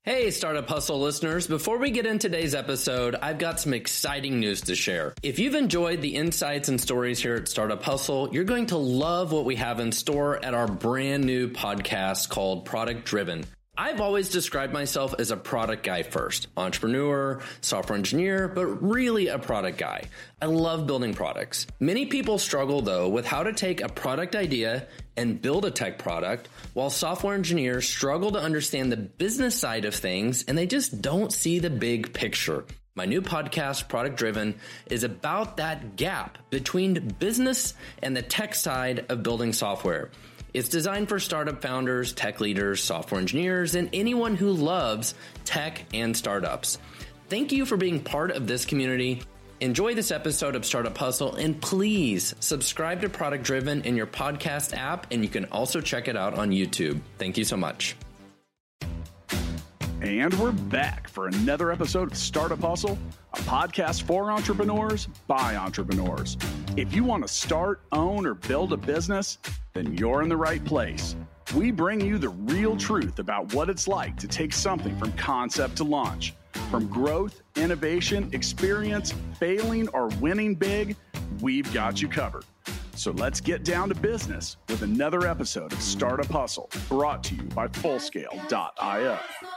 Hey, Startup Hustle listeners. Before we get into today's episode, I've got some exciting news to share. If you've enjoyed the insights and stories here at Startup Hustle, you're going to love what we have in store at our brand new podcast called Product Driven. I've always described myself as a product guy first, entrepreneur, software engineer, but really a product guy. I love building products. Many people struggle though with how to take a product idea and build a tech product, while software engineers struggle to understand the business side of things and they just don't see the big picture. My new podcast, Product Driven, is about that gap between business and the tech side of building software. It's designed for startup founders, tech leaders, software engineers, and anyone who loves tech and startups. Thank you for being part of this community. Enjoy this episode of Startup Hustle, and please subscribe to Product Driven in your podcast app, and you can also check it out on YouTube. Thank you so much. And we're back for another episode of Startup Hustle, a podcast for entrepreneurs by entrepreneurs. If you want to start, own, or build a business, then you're in the right place. We bring you the real truth about what it's like to take something from concept to launch. From growth, innovation, experience, failing, or winning big, we've got you covered. So let's get down to business with another episode of Startup Hustle, brought to you by Fullscale.io.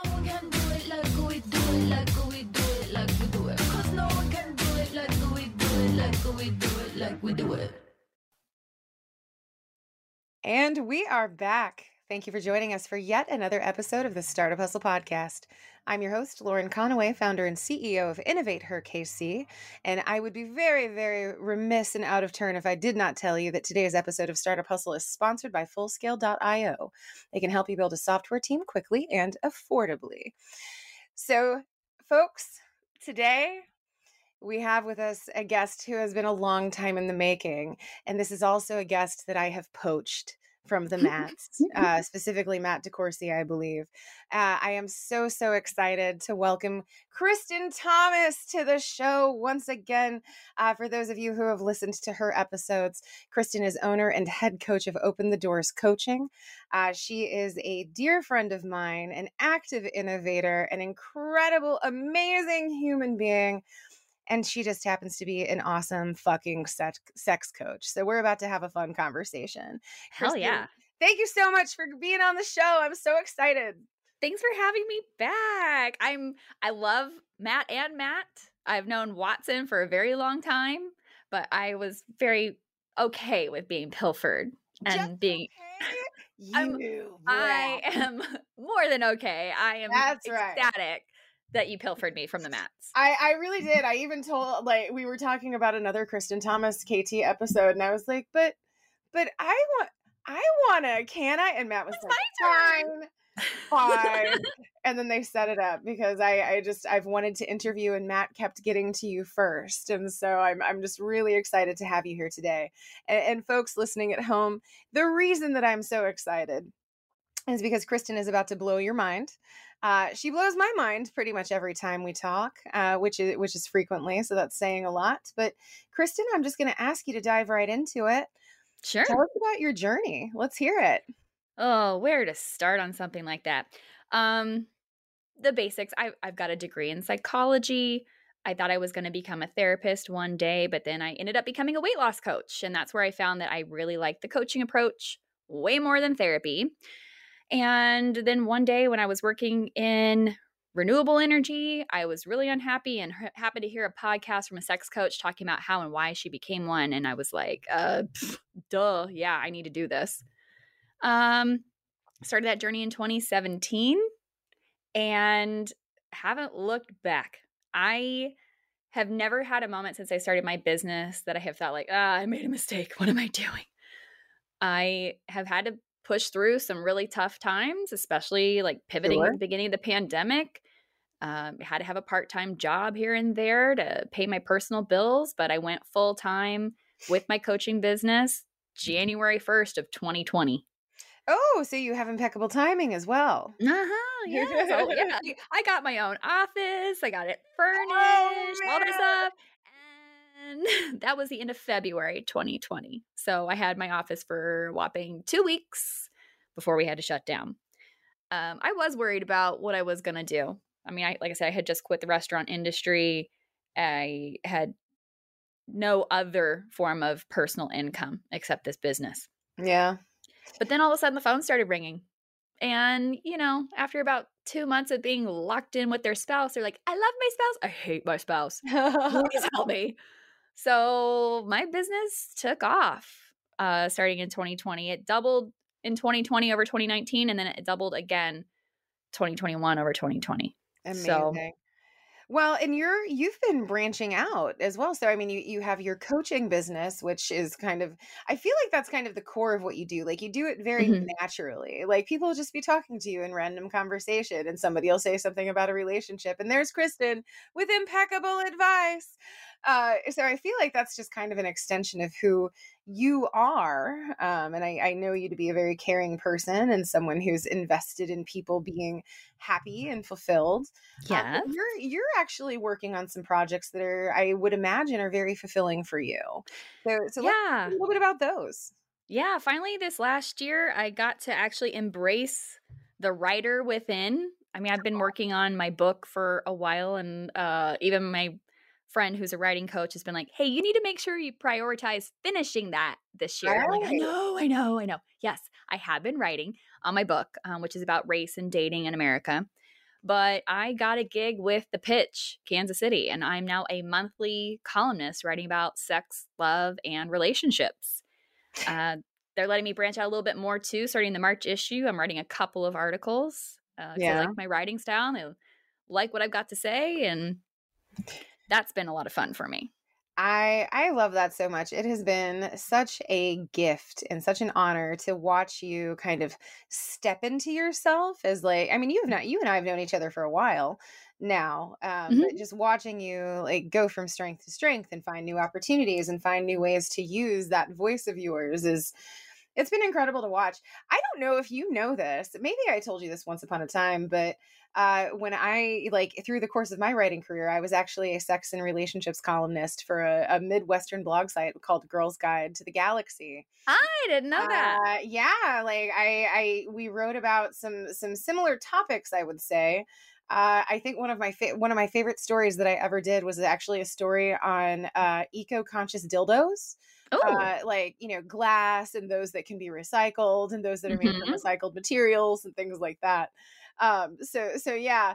And we are back. Thank you for joining us for yet another episode of the Startup Hustle podcast. I'm your host, Lauren Conaway, founder and CEO of Innovate Her KC. And I would be very, very remiss and out of turn if I did not tell you that today's episode of Startup Hustle is sponsored by Fullscale.io. They can help you build a software team quickly and affordably. So, folks, today we have with us a guest who has been a long time in the making. And this is also a guest that I have poached from the Matts, specifically Matt DeCourcy, I believe. I am so excited to welcome Kristen Thomas to the show once again. For those of you who have listened to her episodes, Kristen is owner and head coach of Open the Doors Coaching. She is a dear friend of mine, an active innovator, an incredible, amazing human being. And she just happens to be an awesome fucking sex coach. So we're about to have a fun conversation. Hell Kristen, yeah. Thank you so much for being on the show. I'm so excited. Thanks for having me back. I love Matt and Matt. I've known Watson for a very long time, but I was very okay with being pilfered and Just being okay? I am more than okay. I am ecstatic that you pilfered me from the Matts. I really did. I even told, we were talking about another Kristen Thomas KT episode, and I was like, but I want to, can I? And Matt was fine. And then they set it up because I've wanted to interview, and Matt kept getting to you first. And so I'm just really excited to have you here today. And folks listening at home, the reason that I'm so excited is because Kristen is about to blow your mind. She blows my mind pretty much every time we talk, which is frequently, so that's saying a lot. But Kristen, I'm just going to ask you to dive right into it. Sure. Tell us about your journey. Let's hear it. Oh, where to start on something like that? The basics. I've got a degree in psychology. I thought I was going to become a therapist one day, but then I ended up becoming a weight loss coach. And that's where I found that I really liked the coaching approach way more than therapy. And then one day when I was working in renewable energy, I was really unhappy and happened to hear a podcast from a sex coach talking about how and why she became one. And I was like, duh, yeah, I need to do this. Started that journey in 2017 and haven't looked back. I have never had a moment since I started my business that I have thought like, I made a mistake. What am I doing? I have had to push through some really tough times, especially like pivoting at the beginning of the pandemic. Had to have a part-time job here and there to pay my personal bills, but I went full-time with my coaching business January 1st of 2020. Oh, so you have impeccable timing as well. Yeah. So, yeah. I got my own office. I got it furnished, all this stuff. And that was the end of February 2020. So I had my office for a whopping 2 weeks before we had to shut down. I was worried about what I was going to do. I mean, like I said, I had just quit the restaurant industry. I had no other form of personal income except this business. Yeah. But then all of a sudden the phone started ringing. And, after about 2 months of being locked in with their spouse, they're like, I love my spouse. I hate my spouse. Please help me. So my business took off starting in 2020. It doubled in 2020 over 2019, and then it doubled again 2021 over 2020. Amazing. So, well, and you've been branching out as well. So I mean, you have your coaching business, which is kind of, I feel like that's kind of the core of what you do. Like you do it very naturally. Like people will just be talking to you in random conversation and somebody will say something about a relationship and there's Kristen with impeccable advice. So I feel like that's just kind of an extension of who you are. And I know you to be a very caring person and someone who's invested in people being happy and fulfilled. yeah. You're actually working on some projects that I would imagine are very fulfilling for you. So let's talk a little bit about those. Yeah. Finally, this last year, I got to actually embrace the writer within. I mean, I've been working on my book for a while, and even my friend who's a writing coach has been like, hey, you need to make sure you prioritize finishing that this year. I'm like, I know. Yes, I have been writing on my book, which is about race and dating in America. But I got a gig with The Pitch, Kansas City, and I'm now a monthly columnist writing about sex, love, and relationships. They're letting me branch out a little bit more too. Starting the March issue, I'm writing a couple of articles. They like my writing style. They like what I've got to say, and that's been a lot of fun for me. I love that so much. It has been such a gift and such an honor to watch you kind of step into yourself as like, I mean, you and I have known each other for a while now, but just watching you like go from strength to strength and find new opportunities and find new ways to use that voice of yours it's been incredible to watch. I don't know if you know this, maybe I told you this once upon a time, but when I, like, through the course of my writing career, I was actually a sex and relationships columnist for a Midwestern blog site called Girl's Guide to the Galaxy. I didn't know that. Yeah, like we wrote about some similar topics, I would say. I think one of my favorite stories that I ever did was actually a story on eco-conscious dildos. Like, glass and those that can be recycled and those that are made from recycled materials and things like that. So yeah,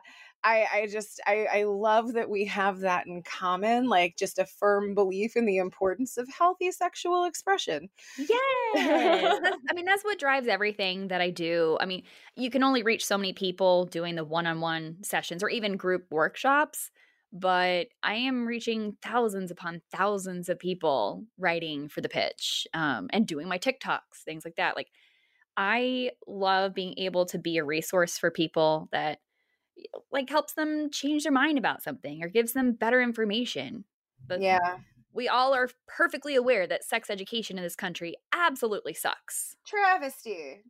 I love that we have that in common, like just a firm belief in the importance of healthy sexual expression. Yes. I mean, that's what drives everything that I do. I mean, you can only reach so many people doing the one-on-one sessions or even group workshops, but I am reaching thousands upon thousands of people writing for The Pitch, and doing my TikToks, things like that. Like, I love being able to be a resource for people that like helps them change their mind about something or gives them better information. But we all are perfectly aware that sex education in this country absolutely sucks. Travesty.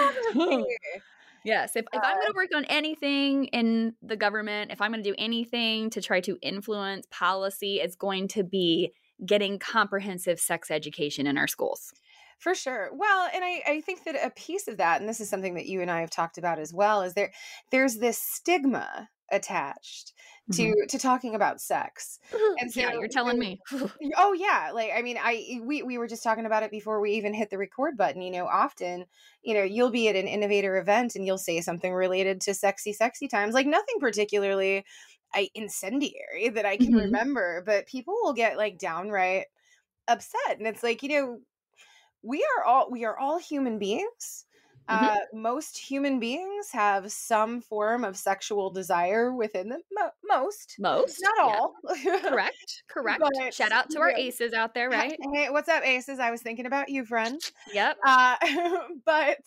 Yes. If I'm going to work on anything in the government, if I'm going to do anything to try to influence policy, it's going to be getting comprehensive sex education in our schools. For sure. Well, and I think that a piece of that, and this is something that you and I have talked about as well, is there's this stigma attached to talking about sex. And so, yeah, you're telling me. Oh yeah. Like, I mean, we were just talking about it before we even hit the record button. Often, you'll be at an innovator event and you'll say something related to sexy times, like nothing particularly incendiary that I can remember, but people will get like downright upset. And it's like, we are all human beings. Most human beings have some form of sexual desire within them. Most, not all. Correct. But, shout out to our aces out there, right? Hey, what's up, aces? I was thinking about you, friend. Yep. But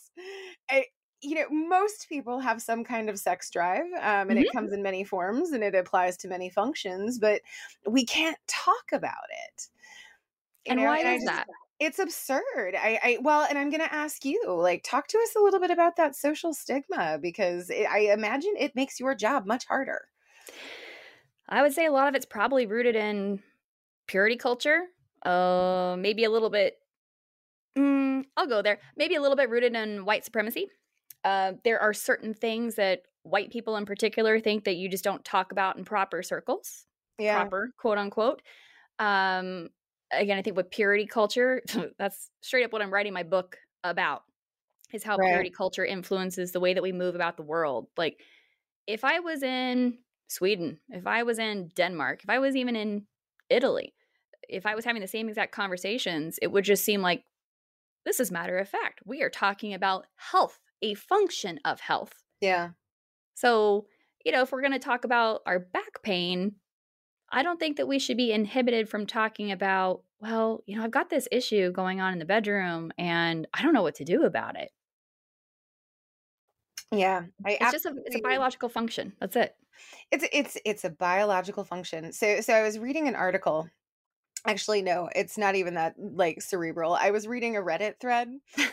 most people have some kind of sex drive, and it comes in many forms and it applies to many functions, but we can't talk about it. And why is that? It's absurd. Well, and I'm going to ask you, like, talk to us a little bit about that social stigma, because I imagine it makes your job much harder. I would say a lot of it's probably rooted in purity culture. Maybe a little bit, I'll go there. Maybe a little bit rooted in white supremacy. There are certain things that white people in particular think that you just don't talk about in proper circles, proper, quote unquote. Again, I think with purity culture, that's straight up what I'm writing my book about, is how purity culture influences the way that we move about the world. Like, if I was in Sweden, if I was in Denmark, if I was even in Italy, if I was having the same exact conversations, it would just seem like this is matter of fact. We are talking about health, a function of health. Yeah. So, if we're going to talk about our back pain, I don't think that we should be inhibited from talking about, well, I've got this issue going on in the bedroom and I don't know what to do about it. Yeah. It's a biological function. That's it. It's a biological function. So I was reading an article. Actually, no, it's not even that like cerebral. I was reading a Reddit thread.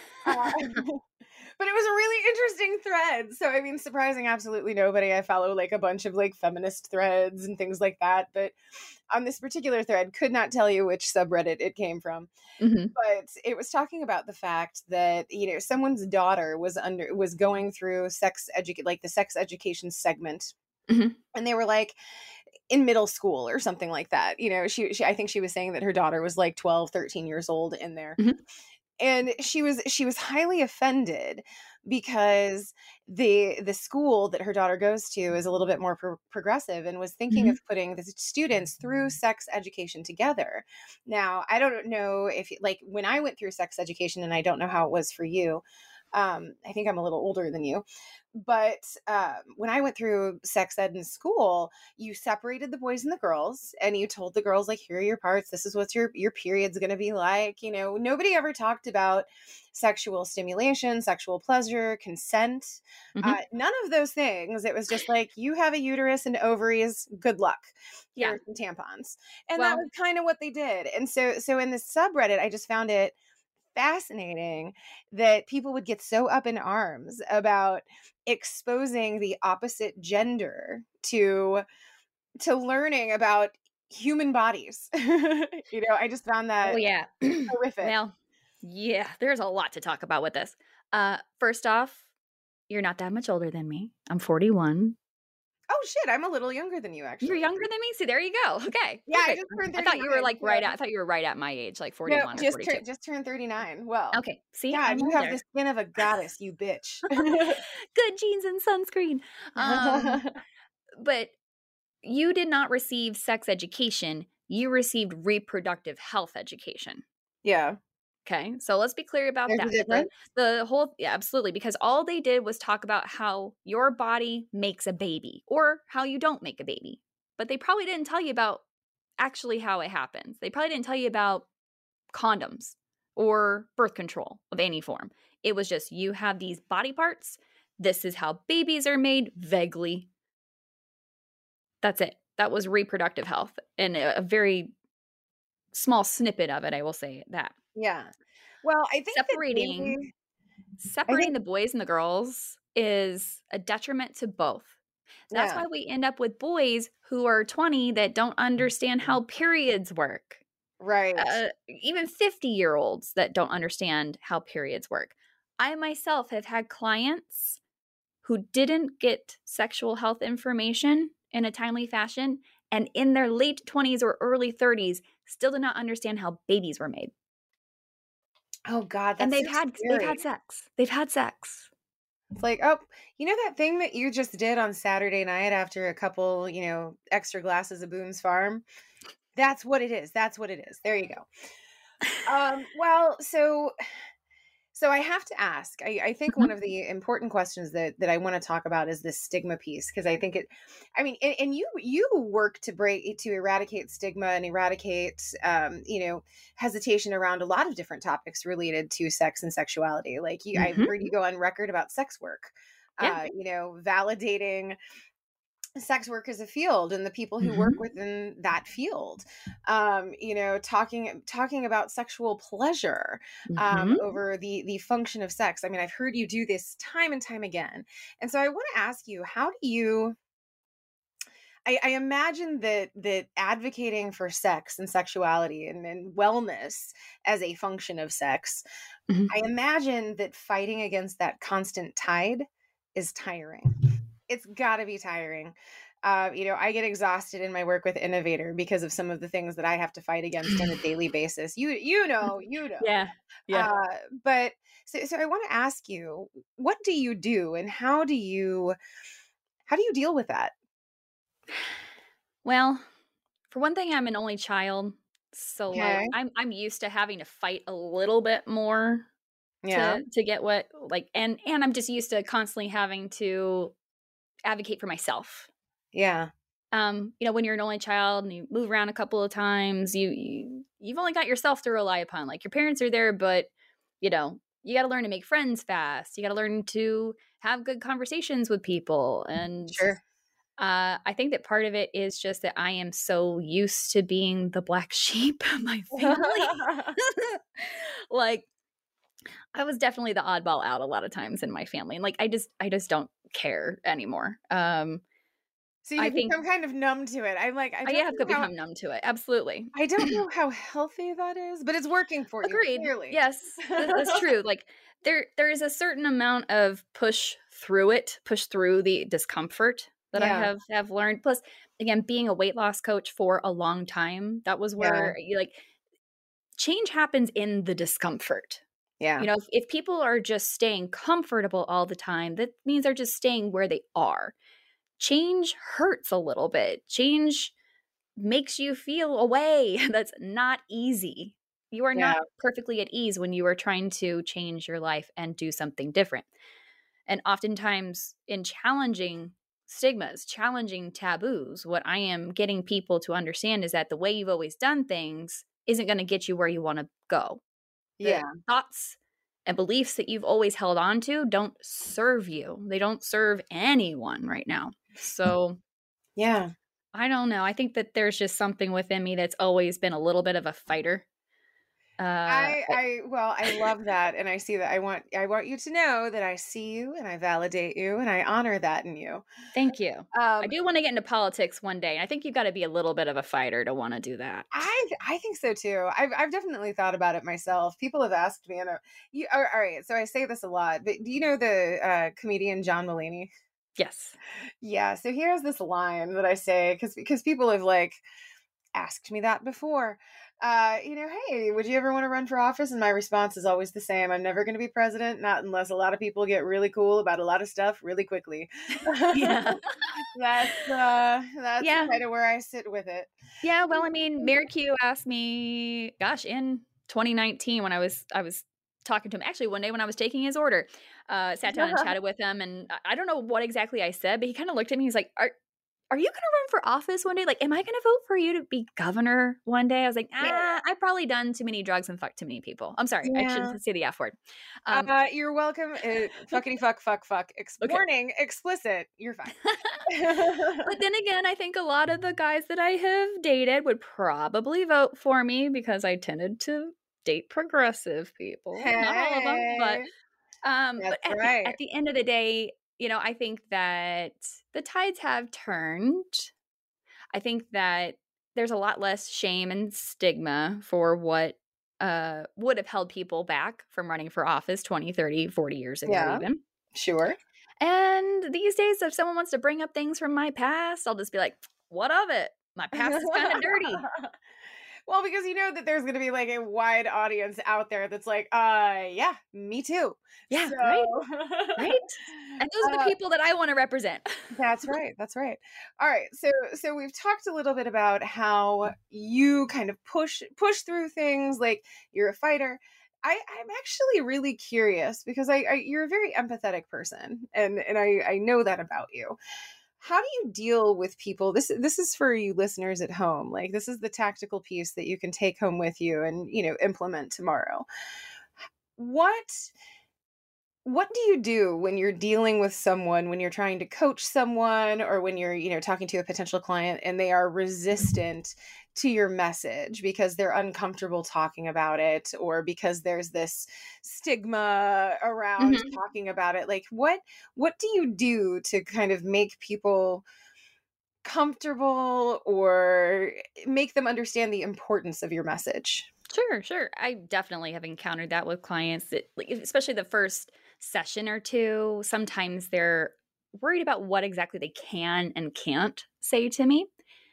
But it was a really interesting thread. So, I mean, surprising absolutely nobody. I follow like a bunch of like feminist threads and things like that. But on this particular thread, could not tell you which subreddit it came from. Mm-hmm. But it was talking about the fact that, someone's daughter was going through the sex education segment. Mm-hmm. And they were like in middle school or something like that. She I think she was saying that her daughter was like 12, 13 years old in there. Mm-hmm. And she was highly offended because the school that her daughter goes to is a little bit more progressive, and was thinking of putting the students through sex education together. Now, I don't know if like when I went through sex education, and I don't know how it was for you. I think I'm a little older than you. But when I went through sex ed in school, you separated the boys and the girls, and you told the girls, like, here are your parts. This is what your period's going to be like. Nobody ever talked about sexual stimulation, sexual pleasure, consent, none of those things. It was just like, you have a uterus and ovaries. Good luck. Here are some tampons. And that was kind of what they did. And so in this subreddit, I just found it fascinating that people would get so up in arms about exposing the opposite gender to learning about human bodies. I just found that horrific. Well, yeah, there's a lot to talk about with this. First off, you're not that much older than me. I'm 41. Oh shit, I'm a little younger than you, actually. You're younger than me? See, there you go. Okay. Yeah, perfect. I just turned 39. I thought you were like I thought you were right at my age, like 41 or 42. Just turned 39. Well. Okay. See? Yeah, you have the skin of a goddess, you bitch. Good genes and sunscreen. But you did not receive sex education. You received reproductive health education. Yeah. Okay, so let's be clear about There's a that. difference? Absolutely, because all they did was talk about how your body makes a baby or how you don't make a baby. But they probably didn't tell you about actually how it happens. They probably didn't tell you about condoms or birth control of any form. It was just, you have these body parts. This is how babies are made, vaguely. That's it. That was reproductive health, and a very small snippet of it, I will say that. Yeah. Well, I think separating the boys and the girls is a detriment to both. That's why we end up with boys who are 20 that don't understand how periods work. Right. Even 50-year-olds that don't understand how periods work. I myself have had clients who didn't get sexual health information in a timely fashion, and in their late 20s or early 30s still did not understand how babies were made. Oh God, that's and they've so had sex. They've had sex. It's like, oh, that thing that you just did on Saturday night after a couple, extra glasses of Boone's Farm? That's what it is. That's what it is. There you go. Well, so I have to ask, I think one of the important questions that I want to talk about is this stigma piece, because I think and you work to eradicate stigma and eradicate, hesitation around a lot of different topics related to sex and sexuality. Like I've heard you go on record about sex work, validating sex work as a field and the people who work within that field, talking about sexual pleasure, over the function of sex. I mean, I've heard you do this time and time again. And so I want to ask you, how do you I imagine that advocating for sex and sexuality and wellness as a function of sex, Mhm. I imagine that fighting against that constant tide is tiring. It's got to be tiring. I get exhausted in my work with Innovator because of some of the things that I have to fight against on a daily basis. You know. Yeah. Yeah. But so I want to ask you, what do you do, and how do you deal with that? Well, for one thing, I'm an only child, so like Okay. I'm used to having to fight a little bit more Yeah. to get what like and I'm just used to constantly having to advocate for myself. Yeah. When you're an only child and you move around a couple of times, you've only got yourself to rely upon. Like your parents are there, but you got to learn to make friends fast. You got to learn to have good conversations with people, and Sure. I think that part of it is just that I am so used to being the black sheep of my family. Like I was definitely the oddball out a lot of times in my family, and like I just don't care anymore. So I you think become kind of numb to it. I'm like, I have become numb to it. Absolutely. I don't know how healthy that is, but it's working for you, Agreed. clearly. Yes, that's true. Like there is a certain amount of push through the discomfort that I Yeah. have learned. Plus, again, being a weight loss coach for a long time, that was Yeah. where you like change happens in the discomfort. Yeah. If people are just staying comfortable all the time, that means they're just staying where they are. Change hurts a little bit. Change makes you feel a way that's not easy. You are Yeah. not perfectly at ease when you are trying to change your life and do something different. And oftentimes, in challenging stigmas, challenging taboos, what I am getting people to understand is that the way you've always done things isn't going to get you where you want to go. The Yeah. thoughts and beliefs that you've always held on to don't serve you. They don't serve anyone right now. So Yeah. I don't know. I think that there's just something within me that's always been a little bit of a fighter. Uh, I love that, and I see that. I want you to know that I see you and I validate you and I honor that in you. Thank you. I Um, do want to get into politics one day. I think you've got to be a little bit of a fighter to want to do that. I think so too. I've definitely thought about it myself. People have asked me, and all right. So I say this a lot, but do you know the comedian John Mulaney? Yes. Yeah. So here's this line that I say because people have like asked me that before. Hey, would you ever want to run for office? And my response is always the same. I'm never going to be president, not unless a lot of people get really cool about a lot of stuff really quickly. Yeah. That's Yeah. kind of where I sit with it. Yeah. Well, I mean, Mary Q asked me, gosh, in 2019 when I was talking to him. Actually, one day when I was taking his order, sat down and chatted with him, and I don't know what exactly I said, but he kind of looked at me. He's like, Are you going to run for office one day? Like, am I going to vote for you to be governor one day? I was like, Yeah. I've probably done too many drugs and fucked too many people. I'm sorry. I Yeah. shouldn't say the F word. You're welcome. Fuckity fuck. Okay. Warning, explicit. You're fine. But then again, I think a lot of the guys that I have dated would probably vote for me because I tended to date progressive people. Not all of them, but That's at right. the end of the day, I think that the tides have turned. I think that there's a lot less shame and stigma for what would have held people back from running for office 20, 30, 40 years ago Yeah. even. Sure. And these days, if someone wants to bring up things from my past, I'll just be like, what of it? My past is kind of dirty. Well, because you know that there's going to be like a wide audience out there that's like, yeah, me too. Yeah, So, right? And those are the people that I want to represent. That's right. That's right. All right. So we've talked a little bit about how you kind of push through things, like you're a fighter. I'm actually really curious because you're a very empathetic person, and I know that about you. How do you deal with people? This is for you listeners at home. Like, this is the tactical piece that you can take home with you and implement tomorrow. What do you do when you're dealing with someone, when you're trying to coach someone, or when you're talking to a potential client and they are resistant to your message because they're uncomfortable talking about it, or because there's this stigma around talking about it? Like, what do you do to kind of make people comfortable or make them understand the importance of your message? Sure. I definitely have encountered that with clients, that, like, especially the first session or two. Sometimes they're worried about what exactly they can and can't say to me.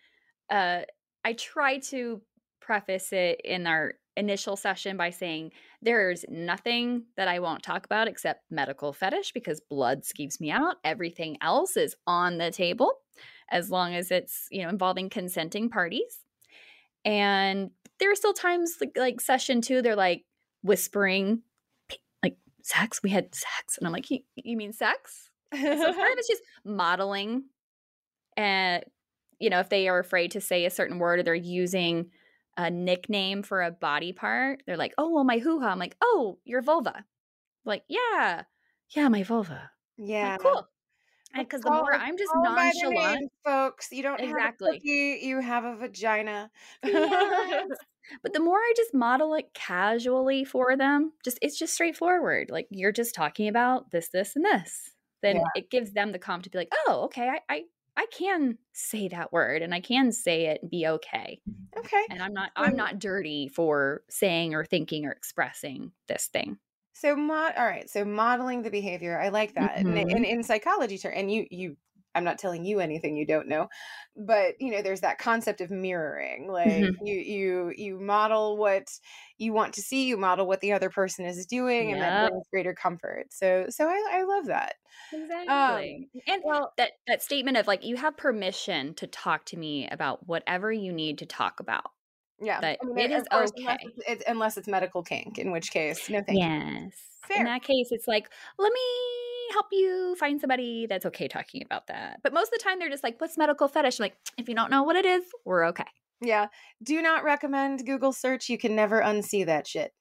I try to preface it in our initial session by saying there's nothing that I won't talk about except medical fetish, because blood skeeves me out. Everything else is on the table as long as it's, involving consenting parties. And there are still times like session 2, they're like whispering, like, sex, we had sex. And I'm like, you mean sex? So part of it's just modeling. And, if they are afraid to say a certain word, or they're using a nickname for a body part, they're like, oh, well, my hoo-ha. I'm like, oh, your vulva. Like, yeah, my vulva. Yeah. Like, cool. Because the more I'm just call by the nonchalant, name, folks. You don't have a exactly. cookie, you have a vagina. Yes. But the more I just model it casually for them, it's just straightforward. Like, you're just talking about this, and this. Then it gives them the calm to be like, oh, okay, I can say that word, and I can say it and be okay. Okay. And I'm not dirty for saying or thinking or expressing this thing. So all right. So modeling the behavior, I like that. And in psychology term, and you, I'm not telling you anything you don't know, but there's that concept of mirroring. Like you model what you want to see, you model what the other person is doing, and that brings greater comfort. So I love that. Exactly. And that statement of like, you have permission to talk to me about whatever you need to talk about. Yeah, that it is okay. Unless it's medical kink, in which case, no thank you. Yes. Fair. In that case, it's like, let me help you find somebody that's okay talking about that. But most of the time, they're just like, what's medical fetish? I'm like, if you don't know what it is, we're okay. Yeah. Do not recommend Google search. You can never unsee that shit.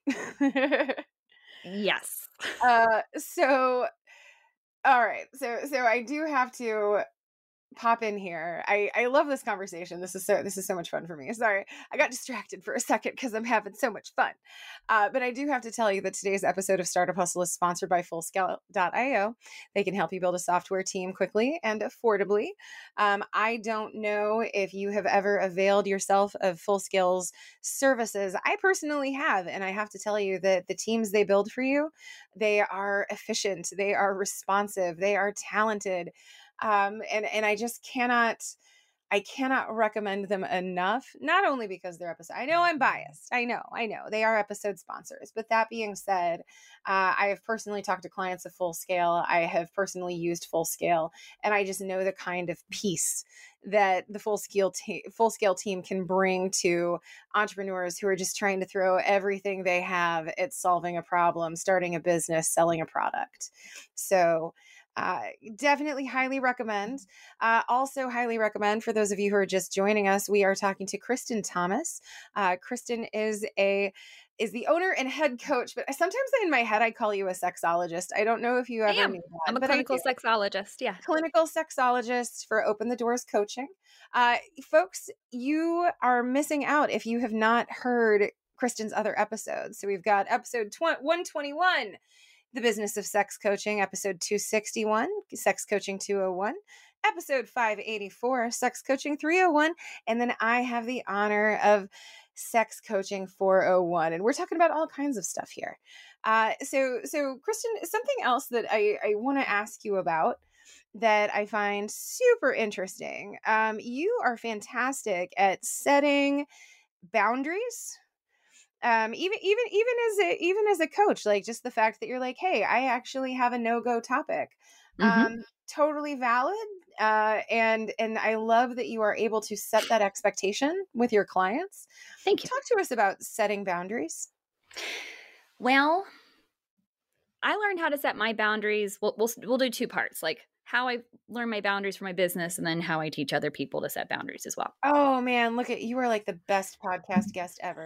Yes. So, all right. So I do have to pop in here. I love this conversation. This is so much fun for me. Sorry, I got distracted for a second because I'm having so much fun. But I do have to tell you that today's episode of Startup Hustle is sponsored by Fullscale.io. They can help you build a software team quickly and affordably. I don't know if you have ever availed yourself of Fullscale's services. I personally have, and I have to tell you that the teams they build for you, they are efficient, they are responsive, they are talented. And I just cannot recommend them enough, not only because they're episode. I know I'm biased. I know they are episode sponsors, but that being said, I have personally talked to clients of Fullscale. I have personally used Fullscale, and I just know the kind of peace that the Fullscale team can bring to entrepreneurs who are just trying to throw everything they have at solving a problem, starting a business, selling a product. So definitely highly recommend. Also highly recommend for those of you who are just joining us, we are talking to Kristen Thomas. Kristen is the owner and head coach, but sometimes in my head, I call you a sexologist. I don't know if you ever knew that. I'm a clinical sexologist. Yeah. Clinical sexologist for Open the Doors Coaching. Folks, you are missing out if you have not heard Kristen's other episodes. So we've got episode 121, The Business of Sex Coaching, episode 261, Sex Coaching 201, episode 584, Sex Coaching 301, and then I have the honor of Sex Coaching 401, and we're talking about all kinds of stuff here. So Kristen, something else that I want to ask you about that I find super interesting. You are fantastic at setting boundaries. Even as a coach, like just the fact that you're like, hey, I actually have a no-go topic. Totally valid. And I love that you are able to set that expectation with your clients. Thank you. Talk to us about setting boundaries. Well, I learned how to set my boundaries. We'll do two parts, like how I learn my boundaries for my business, and then how I teach other people to set boundaries as well. Oh man, look at you are like the best podcast guest ever.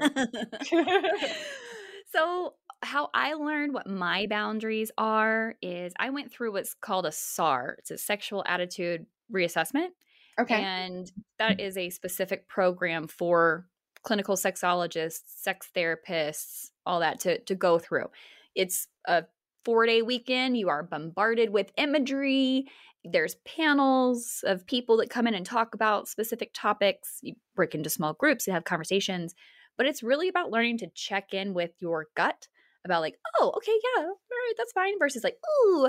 So how I learned what my boundaries are is I went through what's called a SAR. It's a sexual attitude reassessment. Okay. And that is a specific program for clinical sexologists, sex therapists, all that to go through. It's a 4-day weekend. You are bombarded with imagery. there's panels of people that come in and talk about specific topics. You break into small groups and have conversations, but it's really about learning to check in with your gut about like, oh, okay, yeah, all right, that's fine, versus like, ooh,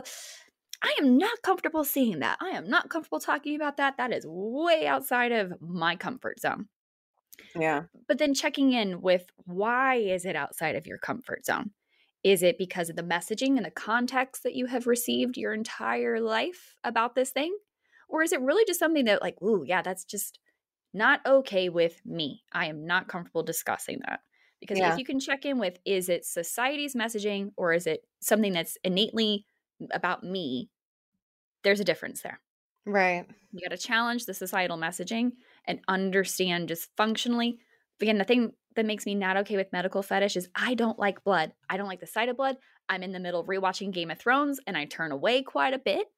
I am not comfortable seeing that. I am not comfortable talking about that. That is way outside of my comfort zone. Yeah. But then checking in with, why is it outside of your comfort zone? Is it because of the messaging and the context that you have received your entire life about this thing? Or is it really just something that like, ooh, yeah, that's just not okay with me. I am not comfortable discussing that. Because Yeah. if you can check in with, is it society's messaging or is it something that's innately about me? There's a difference there. Right. You got to challenge the societal messaging and understand just functionally. Again, the thing that makes me not okay with medical fetish is I don't like blood. I don't like the sight of blood. I'm in the middle of rewatching Game of Thrones and I turn away quite a bit.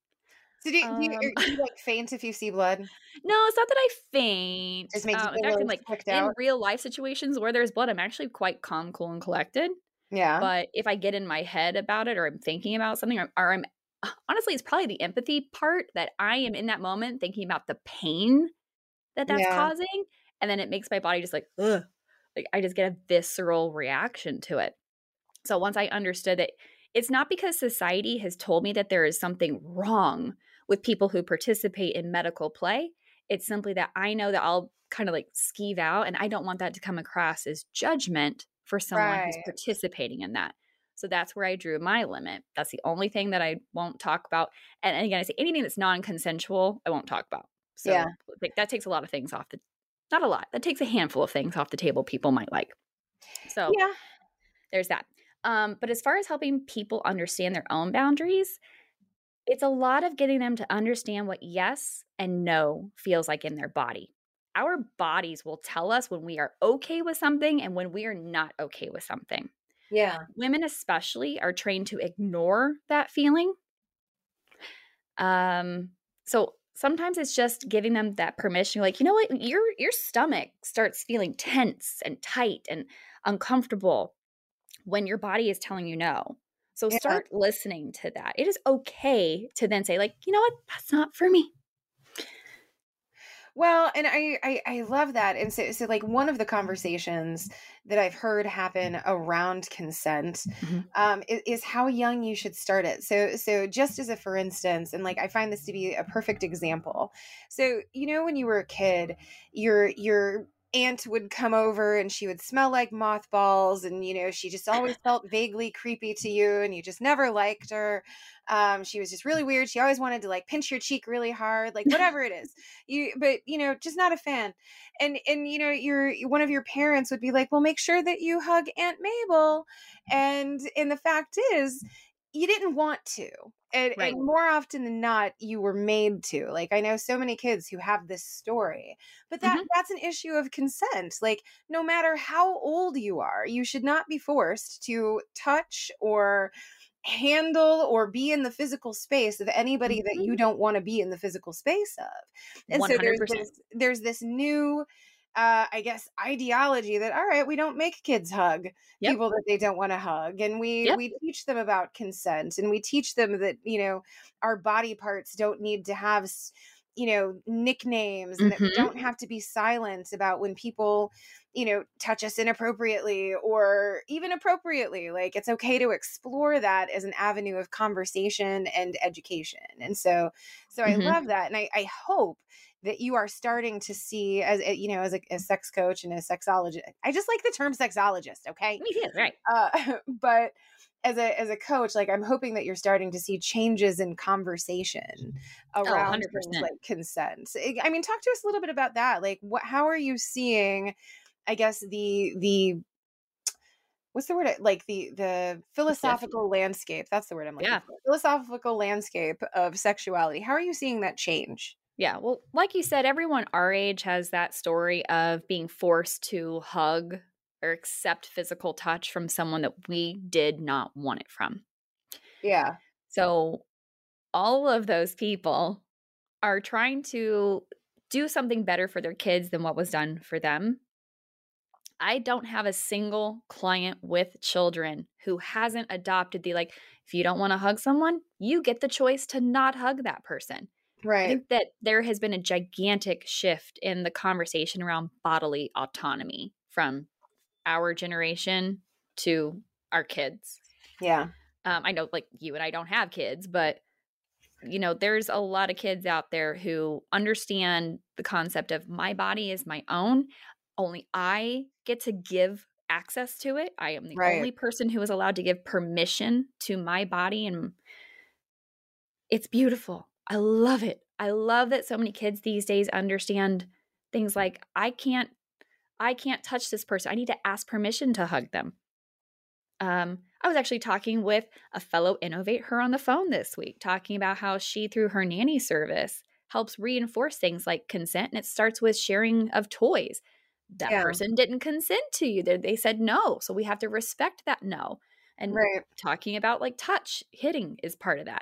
So do you like faint if you see blood? No, it's not that I faint. Just makes you In feel fact, really freaked in out? real life situations where there's blood, I'm actually quite calm, cool, and collected. Yeah. But if I get in my head about it, or I'm thinking about something, or I'm honestly, it's probably the empathy part that I am in that moment thinking about the pain that that's Yeah. causing, and then it makes my body just like, ugh, like I just get a visceral reaction to it. So once I understood that it's not because society has told me that there is something wrong with people who participate in medical play, it's simply that I know that I'll kind of like skeeve out, and I don't want that to come across as judgment for someone who's Right. participating in that. So that's where I drew my limit. That's the only thing that I won't talk about. And again, I say anything that's non-consensual, I won't talk about. So Yeah. that takes a lot of things off the, not a lot, that takes a handful of things off the table people might like. So Yeah. there's that. But as far as helping people understand their own boundaries, it's a lot of getting them to understand what yes and no feels like in their body. Our bodies will tell us when we are okay with something and when we are not okay with something. Yeah. Women especially are trained to ignore that feeling. So sometimes it's just giving them that permission, like, you know what, your stomach starts feeling tense and tight and uncomfortable when your body is telling you no. So Yeah. start listening to that. It is okay to then say, like, you know what, that's not for me. Well, and I love that. And so like one of the conversations that I've heard happen around consent is how young you should start it. So just as a for instance, and like I find this to be a perfect example. So you know when you were a kid, your aunt would come over and she would smell like mothballs, and you know she just always felt vaguely creepy to you, and you just never liked her. She was just really weird. She always wanted to like pinch your cheek really hard, like whatever it is. But you know, just not a fan. And you know, one of your parents would be like, well, make sure that you hug Aunt Mabel. And the fact is, you didn't want to. And Right. more often than not, you were made to. Like I know so many kids who have this story, but that's an issue of consent. Like no matter how old you are, you should not be forced to touch or handle or be in the physical space of anybody that you don't want to be in the physical space of. And so 100%. there's this new I guess ideology that all right, we don't make kids hug Yep. people that they don't want to hug, and we teach them about consent, and we teach them that you know our body parts don't need to have you know nicknames, and that we don't have to be silent about when people you know touch us inappropriately or even appropriately. Like it's okay to explore that as an avenue of conversation and education. And so I love that, and I hope that you are starting to see as you know as a sex coach and a sexologist. I just like the term sexologist. Okay. Me too, right. But as a coach, like I'm hoping that you're starting to see changes in conversation around things 100%. like consent. I mean, talk to us a little bit about that. Like how are you seeing, I guess, the what's the word? Like the philosophical landscape. That's the word I'm looking for. Philosophical landscape of sexuality. How are you seeing that change? Yeah. Well, like you said, everyone our age has that story of being forced to hug or accept physical touch from someone that we did not want it from. Yeah. So all of those people are trying to do something better for their kids than what was done for them. I don't have a single client with children who hasn't adopted the, like, if you don't want to hug someone, you get the choice to not hug that person. I Right. think that there has been a gigantic shift in the conversation around bodily autonomy from our generation to our kids. Yeah. I know, like, you and I don't have kids, but there's a lot of kids out there who understand the concept of my body is my own. Only I get to give access to it. I am the Right. only person who is allowed to give permission to my body, and it's beautiful. I love it. I love that so many kids these days understand things like I can't touch this person. I need to ask permission to hug them. I was actually talking with a fellow Innovate Her on the phone this week, talking about how she, through her nanny service, helps reinforce things like consent. And it starts with sharing of toys. That Yeah. person didn't consent to you. They said no. So we have to respect that no. And Right. talking about like touch, hitting is part of that.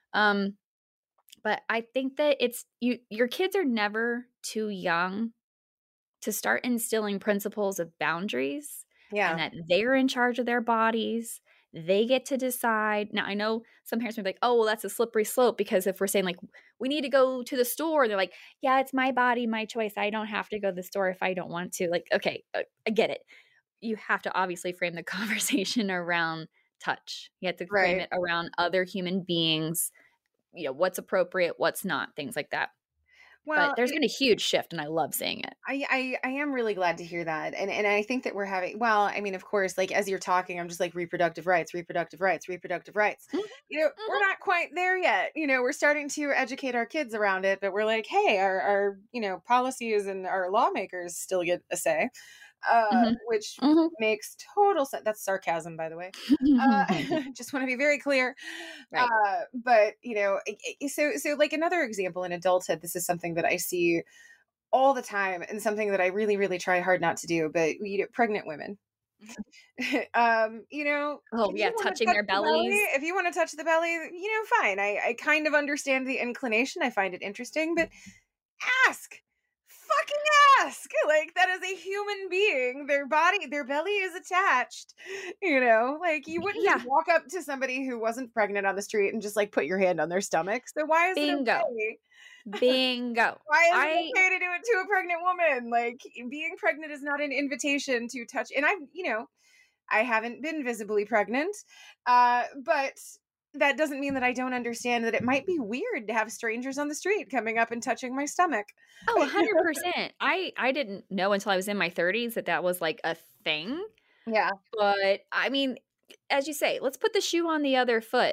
But I think that your kids are never too young to start instilling principles of boundaries Yeah. and that they're in charge of their bodies. They get to decide. Now, I know some parents are like, oh, well, that's a slippery slope, because if we're saying like, we need to go to the store, they're like, yeah, it's my body, my choice. I don't have to go to the store if I don't want to. Like, okay, I get it. You have to obviously frame the conversation around touch. You have to frame Right. it around other human beings, what's appropriate, what's not, things like that. Well, But there's been a huge shift, and I love seeing it. I am really glad to hear that. And I think that we're having, well, I mean, of course, like as you're talking, I'm just like reproductive rights, reproductive rights, reproductive rights. Mhm, We're not quite there yet. We're starting to educate our kids around it, but we're like, hey, our policies and our lawmakers still get a say. mhm, Which mhm. makes total sense. That's sarcasm, by the way. Just want to be very clear. Right. But so like another example in adulthood, this is something that I see all the time and something that I really, really try hard not to do, but pregnant women. Oh, if you yeah, wanna touching touch their the belly, bellies. if you want to touch the belly, fine. I kind of understand the inclination. I find it interesting, but ask. Fucking ask. Like, that is a human being. Their belly is attached. Like you wouldn't Yeah, just walk up to somebody who wasn't pregnant on the street and just like put your hand on their stomach. So why is it bingo. okay? Bingo. Why is it okay to do it to a pregnant woman? Like, being pregnant is not an invitation to touch. And I haven't been visibly pregnant, but that doesn't mean that I don't understand that it might be weird to have strangers on the street coming up and touching my stomach. Oh, 100%. I didn't know until I was in my 30s that was like a thing. Yeah. But I mean, as you say, let's put the shoe on the other foot.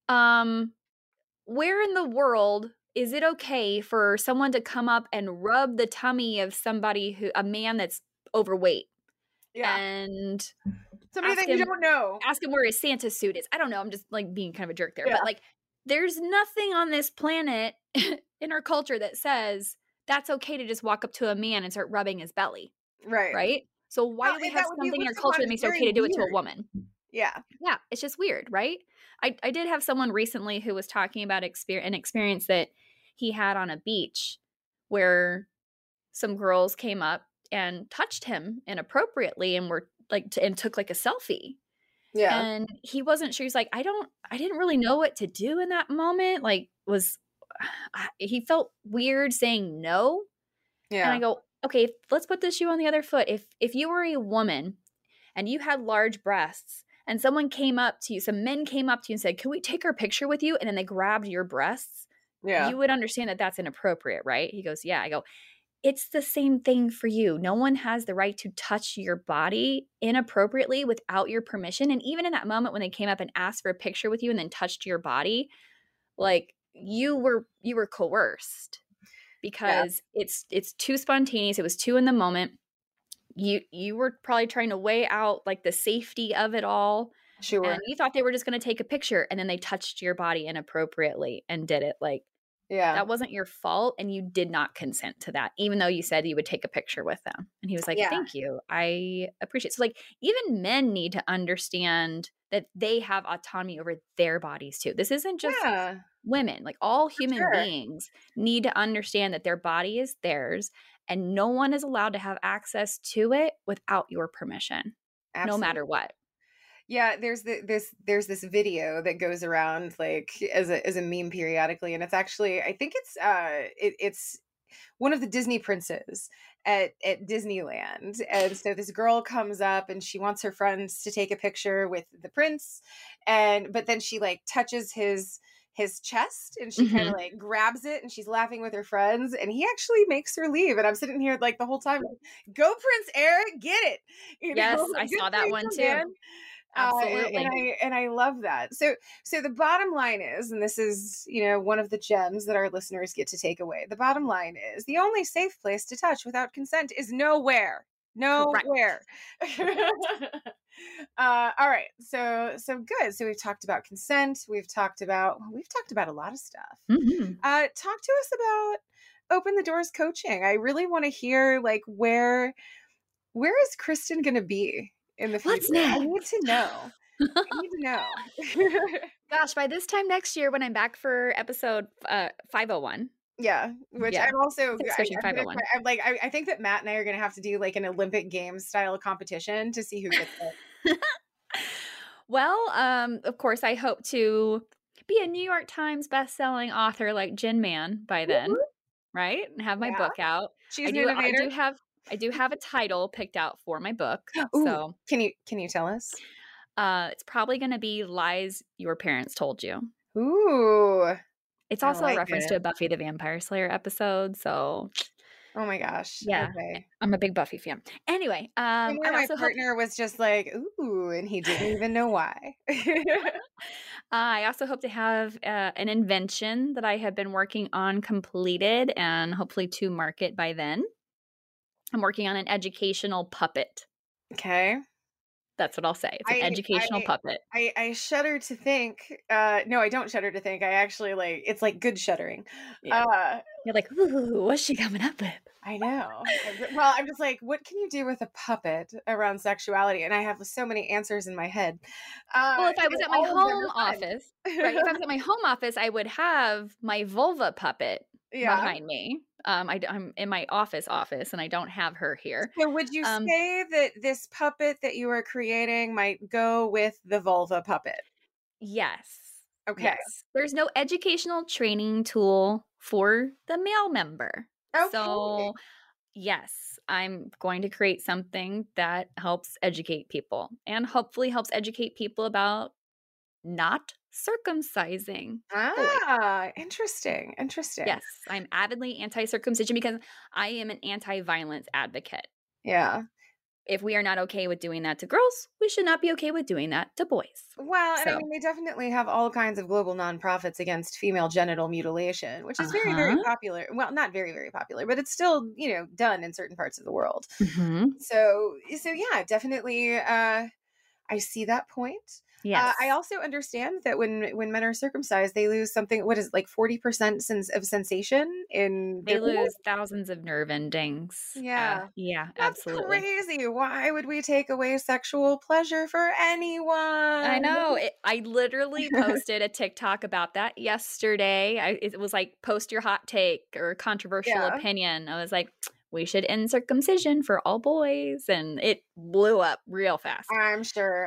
Where in the world is it okay for someone to come up and rub the tummy of a man that's overweight? Yeah. And Somebody ask that you him- don't know. ask him where his Santa suit is. I don't know. I'm just like being kind of a jerk there. Yeah. But like, there's nothing on this planet in our culture that says that's okay to just walk up to a man and start rubbing his belly. Right. Right? So why Well, do we and have that would be something in our looked culture upon that as makes it okay very to do it to a weird. woman? Yeah. Yeah, it's just weird, right? I did have someone recently who was talking about an experience that he had on a beach where some girls came up and touched him inappropriately and were like and took like a selfie. Yeah. And he wasn't sure. He's like, I didn't really know what to do in that moment. Like, he felt weird saying no. Yeah. And I go, okay, let's put the shoe on the other foot. If you were a woman and you had large breasts and some men came up to you and said, can we take our picture with you? And then they grabbed your breasts, Yeah. you would understand that that's inappropriate, right? He goes, yeah. I go, it's the same thing for you. No one has the right to touch your body inappropriately without your permission. And even in that moment when they came up and asked for a picture with you and then touched your body, like you were coerced because it's too spontaneous. It was too in the moment. You were probably trying to weigh out like the safety of it all. Sure. And you thought they were just going to take a picture, and then they touched your body inappropriately and did it. Like, Yeah. that wasn't your fault, and you did not consent to that, even though you said you would take a picture with them. And he was like, Yeah. thank you. I appreciate it. So, like, even men need to understand that they have autonomy over their bodies, too. This isn't just Yeah. women. Like, all human sure. beings need to understand that their body is theirs, and no one is allowed to have access to it without your permission, no Absolutely. matter what. Yeah, there's this video that goes around like as a meme periodically, and it's actually, I think it's one of the Disney princes at Disneyland. And so this girl comes up and she wants her friends to take a picture with the prince, but then she like touches his chest and she kind of like grabs it and she's laughing with her friends and he actually makes her leave. And I'm sitting here like the whole time, like, go Prince Eric, get it. Yes, I saw that one too. Man. Absolutely. And I love that. So the bottom line is, and this is, one of the gems that our listeners get to take away. The bottom line is the only safe place to touch without consent is nowhere. Nowhere. All right. So good. So we've talked about consent. We've talked about a lot of stuff. Talk to us about Open the Doors coaching. I really want to hear like where is Kristen going to be in the future? What's next? I need to know. Gosh, by this time next year when I'm back for episode 501. Yeah, which I'm also I think that Matt and I are going to have to do like an Olympic Games style competition to see who gets it. Well, of course, I hope to be a New York Times bestselling author like Jen Man by then, right? And have my book out. She's an innovator. I do have a title picked out for my book. Ooh, so can you tell us? It's probably going to be Lies Your Parents Told You. Ooh. It's also a reference to a Buffy the Vampire Slayer episode. So, oh my gosh. Yeah. Okay. I'm a big Buffy fan. Anyway, my partner was just like, ooh, and he didn't even know why. I also hope to have an invention that I have been working on completed and hopefully to market by then. I'm working on an educational puppet. Okay. That's what I'll say. It's an educational puppet. I shudder to think. No, I don't shudder to think. I actually like. It's like good shuddering. Yeah. You're like, ooh, what's she coming up with? I know. Well, I'm just like, what can you do with a puppet around sexuality? And I have so many answers in my head. Well, if I was at my home office, right? If I was at my home office, I would have my vulva puppet behind me. I'm in my office and I don't have her here. So would you say that this puppet that you are creating might go with the vulva puppet? Yes. Okay. Yes. There's no educational training tool for the male member. Okay. So yes, I'm going to create something that helps educate people and hopefully helps educate people about not circumcising. Interesting. Yes, I'm avidly anti-circumcision because I am an anti-violence advocate. Yeah. If we are not okay with doing that to girls, we should not be okay with doing that to boys. Well, and I mean, they definitely have all kinds of global nonprofits agast female genital mutilation, which is very, very popular. Well, not very, very popular, but it's still, done in certain parts of the world. So yeah, definitely, I see that point. Yes. I also understand that when men are circumcised, they lose something. What is it, like 40% of sensation in? They lose thousands of nerve endings. Yeah, That's absolutely crazy. Why would we take away sexual pleasure for anyone? I know. I literally posted a TikTok about that yesterday. It was like, post your hot take or controversial opinion. I was like, we should end circumcision for all boys, and it blew up real fast. I'm sure.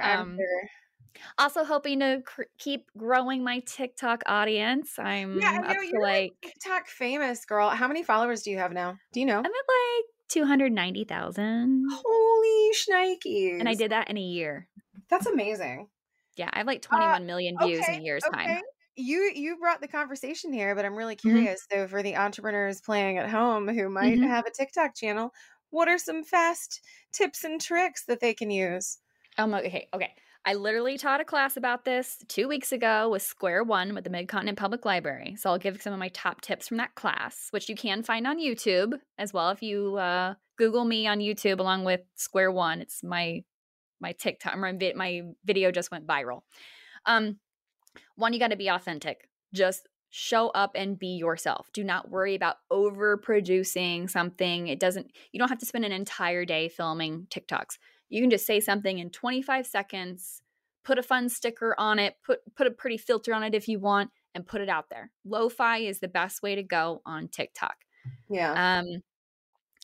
Also hoping to keep growing my TikTok audience. I'm up to like TikTok famous, girl. How many followers do you have now? Do you know? I'm at like 290,000. Holy shnikes. And I did that in a year. That's amazing. Yeah, I have like 21 million views in a year's time. You brought the conversation here, but I'm really curious. So for the entrepreneurs playing at home who might have a TikTok channel, what are some fast tips and tricks that they can use? Okay. I literally taught a class about this 2 weeks ago with Square One with the Mid-Continent Public Library. So I'll give some of my top tips from that class, which you can find on YouTube as well. If you Google me on YouTube along with Square One, it's my TikTok. My video just went viral. One, you got to be authentic. Just show up and be yourself. Do not worry about overproducing something. You don't have to spend an entire day filming TikToks. You can just say something in 25 seconds, put a fun sticker on it, put a pretty filter on it if you want, and put it out there. Lo-fi is the best way to go on TikTok. Yeah.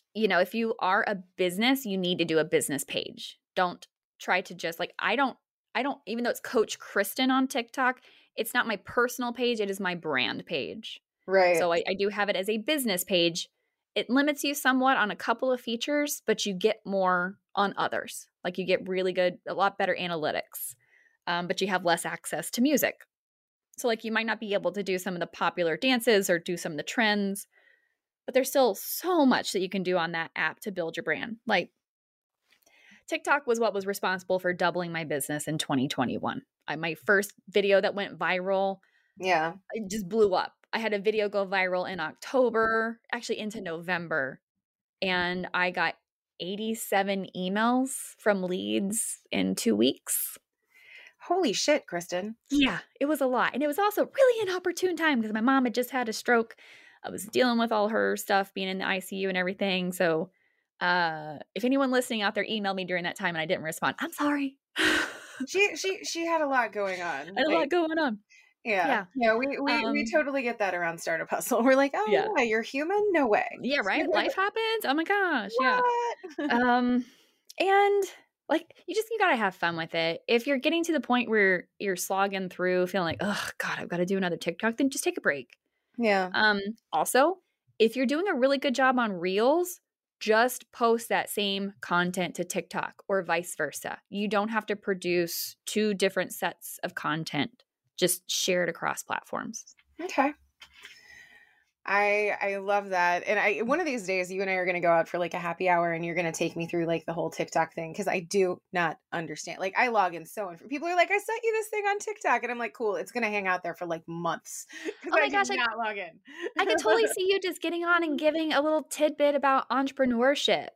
if you are a business, you need to do a business page. Don't try to just I don't, even though it's Coach Kristen on TikTok, it's not my personal page. It is my brand page. Right. So I do have it as a business page. It limits you somewhat on a couple of features, but you get more on others. You get really good, a lot better analytics, but you have less access to music. So you might not be able to do some of the popular dances or do some of the trends, but there's still so much that you can do on that app to build your brand. TikTok was what was responsible for doubling my business in 2021. My first video that went viral, it just blew up. I had a video go viral in October, actually into November, and I got 87 emails from leads in 2 weeks. Holy shit, Kristen. Yeah, it was a lot. And it was also really an opportune time because my mom had just had a stroke. I was dealing with all her stuff, being in the ICU and everything. So if anyone listening out there emailed me during that time and I didn't respond, I'm sorry. She had a lot going on. I had a lot going on. Yeah. We totally get that around Startup Hustle. We're like, oh yeah, you're human? No way. Yeah, right? Life happens? Oh my gosh. What? Yeah. And you gotta have fun with it. If you're getting to the point where you're slogging through feeling like, oh God, I've got to do another TikTok, then just take a break. Yeah. Also, if you're doing a really good job on Reels, just post that same content to TikTok or vice versa. You don't have to produce 2 different sets of content. Just share it across platforms. Okay. I love that. And one of these days you and I are going to go out for a happy hour and you're going to take me through the whole TikTok thing. Cause I do not understand. I log in people are like, I sent you this thing on TikTok. And I'm like, cool. It's going to hang out there for months. Oh my gosh. Not log in. I can totally see you just getting on and giving a little tidbit about entrepreneurship.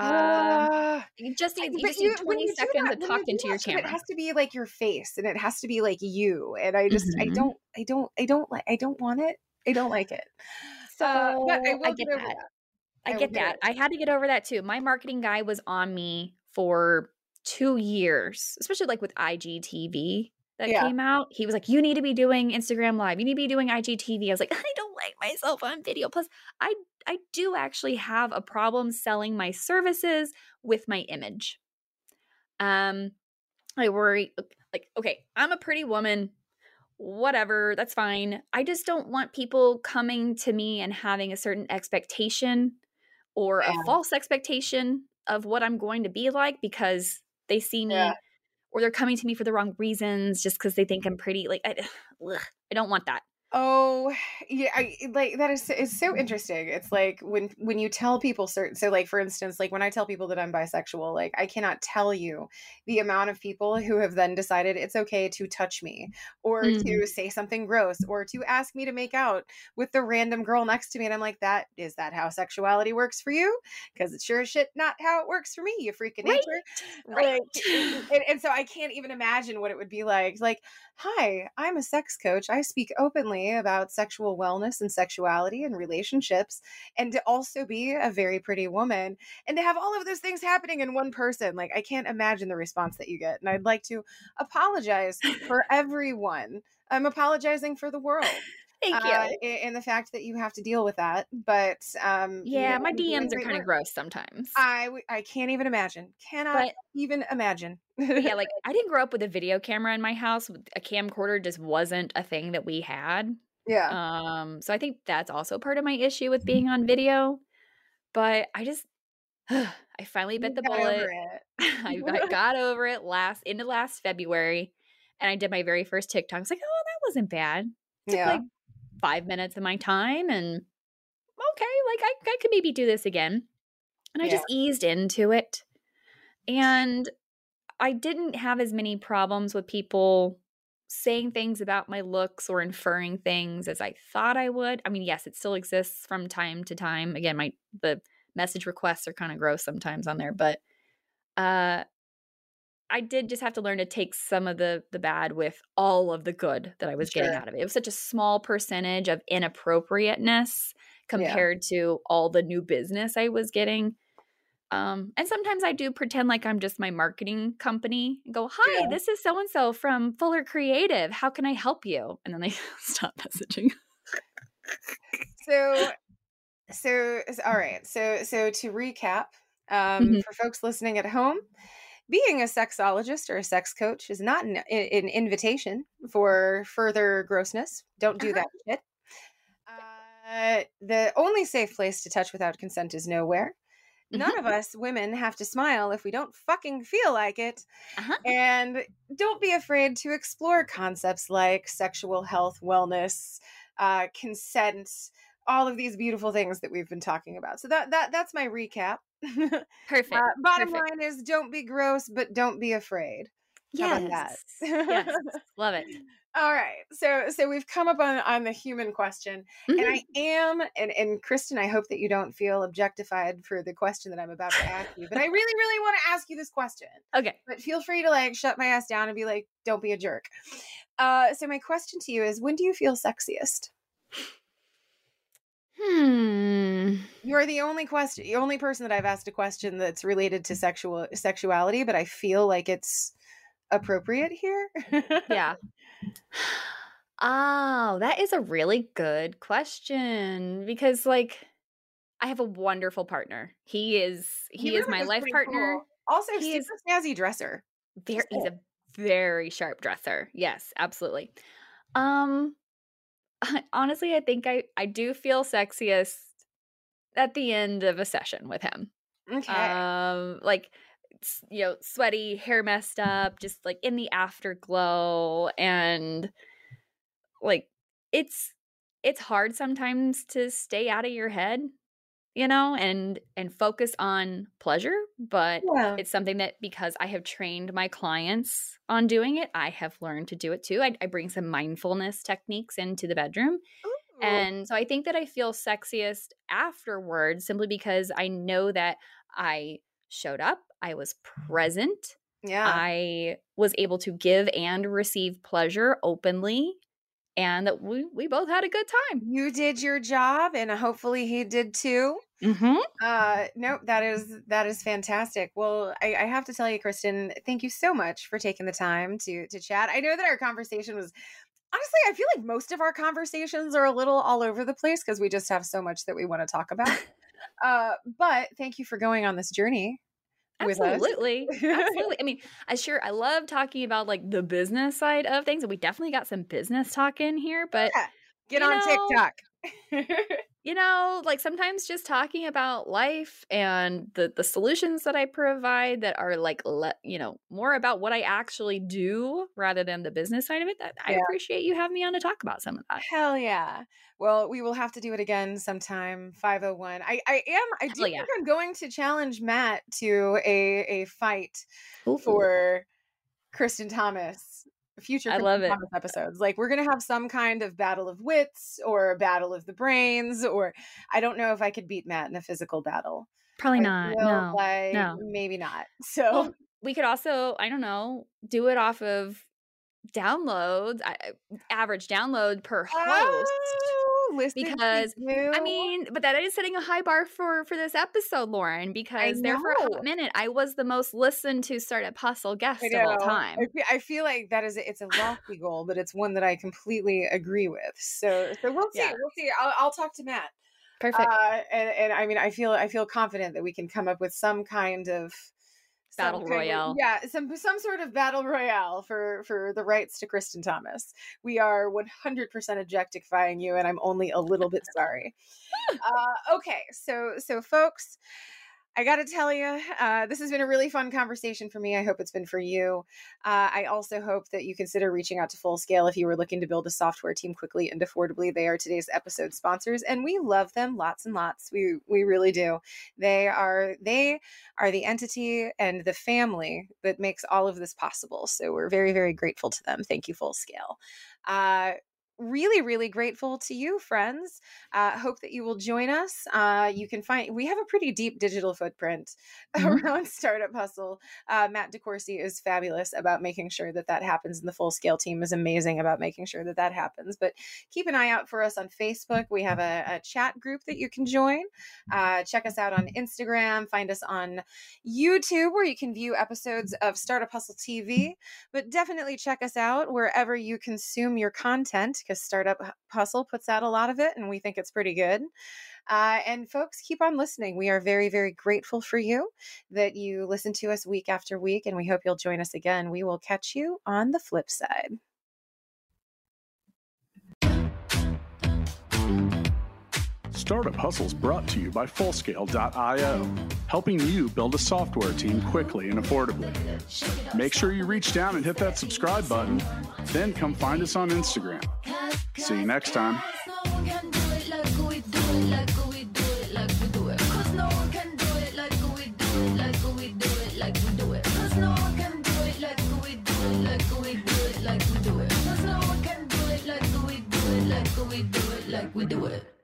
You just need 20 seconds of talking to your camera. It has to be your face and it has to be you. And I just, I don't want it. I don't like it. So but I get that. I get that. I had to get over that too. My marketing guy was on me for 2 years, especially with IGTV that came out. He was like, you need to be doing Instagram Live. You need to be doing IGTV. I was like, I don't like myself on video. Plus, I do actually have a problem selling my services with my image. I worry, okay, I'm a pretty woman. Whatever, that's fine. I just don't want people coming to me and having a certain expectation or a false expectation of what I'm going to be like because they see me or they're coming to me for the wrong reasons just because they think I'm pretty. I don't want that. Oh, yeah. That is so interesting. It's when you tell people certain, so for instance, when I tell people that I'm bisexual, I cannot tell you the amount of people who have then decided it's okay to touch me or to say something gross or to ask me to make out with the random girl next to me. And I'm like, is that how sexuality works for you? Because it's sure as shit not how it works for me, you freak of nature. Right. And so I can't even imagine what it would be like, hi, I'm a sex coach. I speak openly about sexual wellness and sexuality and relationships, and to also be a very pretty woman and to have all of those things happening in one person. I can't imagine the response that you get. And I'd like to apologize for everyone. I'm apologizing for the world. Thank you. And the fact that you have to deal with that. But my DMs are kind of gross sometimes. I can't even imagine. Even imagine. Yeah, I didn't grow up with a video camera in my house. A camcorder just wasn't a thing that we had. Yeah. So I think that's also part of my issue with being on video. But I just I finally bit the bullet. I got over it last February, and I did my very first TikTok. I was like, oh, that wasn't bad. It took 5 minutes of my time, and okay, I could maybe do this again. And I just eased into it. And I didn't have as many problems with people saying things about my looks or inferring things as I thought I would. I mean, yes, it still exists from time to time. Again, the message requests are kind of gross sometimes on there, but I did just have to learn to take some of the bad with all of the good that I was getting out of it. It was such a small percentage of inappropriateness compared to all the new business I was getting. And sometimes I do pretend like I'm just my marketing company and go, hi, this is so-and-so from Fuller Creative. How can I help you? And then they stop messaging. So All right. So to recap, Mhm. for folks listening at home, being a sexologist or a sex coach is not an invitation for further grossness. Don't do Uh-huh. that shit. The only safe place to touch without consent is nowhere. Mhm. None of us women have to smile if we don't fucking feel like it. Uh-huh. And don't be afraid to explore concepts like sexual health, wellness, consent, all of these beautiful things that we've been talking about. So that's my recap. Perfect. Bottom Perfect. line is don't be gross, but don't be afraid. How about Yes. Yes. that? Love it. All right. So we've come up on the human question. And Mhm. I am and Kristen, I hope that you don't feel objectified for the question that I'm about to ask you, but I really, really want to ask you this question. Okay. But feel free to like shut my ass down and be like, don't be a jerk. So my question to you is, when do you feel sexiest? You're the only person that I've asked a question that's related to sexuality, but I feel like it's appropriate here. Yeah. Oh, that is a really good question because like I have a wonderful partner. He He is really my is life pretty partner. cool. Also, He is super snazzy dresser. Just he's saying. a very sharp dresser. Yes, absolutely. Um honestly, I think I do feel sexiest at the end of a session with him. Okay. Like sweaty, hair messed up, just like in the afterglow and like it's it's hard sometimes to stay out of your head, and focus on pleasure, but Yeah. it's something that because I have trained my clients on doing it, I have learned to do it too. I bring some mindfulness techniques into the bedroom. Ooh. And so I think that I feel sexiest afterwards simply because I know that I showed up, I was present, Yeah. I was able to give and receive pleasure openly, and that we both had a good time. You did your job and hopefully he did too. Mhm. Nope, that is fantastic. Well, I have to tell you, Kristen, thank you so much for taking the time to chat. I know that our conversation was honestly, I feel like most of our conversations are a little all over the place because we just have so much that we want to talk about. But thank you for going on this journey with us. Absolutely. Absolutely. I mean, I love talking about like the business side of things, and we definitely got some business talk in here, but Yeah. Get you on know, TikTok. like sometimes just talking about life and the solutions that I provide that are like more about what I actually do rather than the business side of it. That I Yeah. appreciate you having me on to talk about some of that. Hell yeah. Well, we will have to do it again sometime. 501. I do Hell yeah. think I'm going to challenge Matt to a fight Ooh, for Kristen Thomas, future I love Kristen it. Thomas episodes. Like we're gonna have some kind of battle of wits or a battle of the brains, or I don't know if I could beat Matt in a physical battle. Probably I not. feel No. like No. maybe not. So Well, we could also, I don't know, do it off of downloads, average download per host, listen to because I you. mean, but that is setting a high bar for this episode, Lauren, I because there for a hot know. minute, I was the most listened to Startup Hustle I guest of all know. time. I feel like it's a lofty goal, but it's one that I completely agree with. So we'll see. Yeah, We'll see. I'll talk to Matt. perfect. And I mean, I feel confident that we can come up with Battle Royale. some sort of battle royale for the rights to Kristen Thomas. We are 100% objectifying you, and I'm only a little bit sorry. Okay, so folks, I got to tell you, this has been a really fun conversation for me. I hope it's been for you. I also hope that you consider reaching out to Full Scale if you were looking to build a software team quickly and affordably. They are today's episode sponsors, and we love them lots and lots. We really do. They are the entity and the family that makes all of this possible. So we're very, very grateful to them. Thank you, Full Scale. Really, really grateful to you, friends. Hope that you will join us. We have a pretty deep digital footprint Mhm. around Startup Hustle. Matt DeCourcy is fabulous about making sure that happens, and the Full Scale team is amazing about making sure that happens. But keep an eye out for us on Facebook. We have a chat group that you can join. Check us out on Instagram. Find us on YouTube, where you can view episodes of Startup Hustle TV. But definitely check us out wherever you consume your content, because Startup Hustle puts out a lot of it, and we think it's pretty good. And folks, keep on listening. We are very, very grateful for you that you listen to us week after week, and we hope you'll join us again. We will catch you on the flip side. Startup Hustle is brought to you by Fullscale.io, helping you build a software team quickly and affordably. Make sure you reach down and hit that subscribe button, then come find us on Instagram. See you next time. We do it.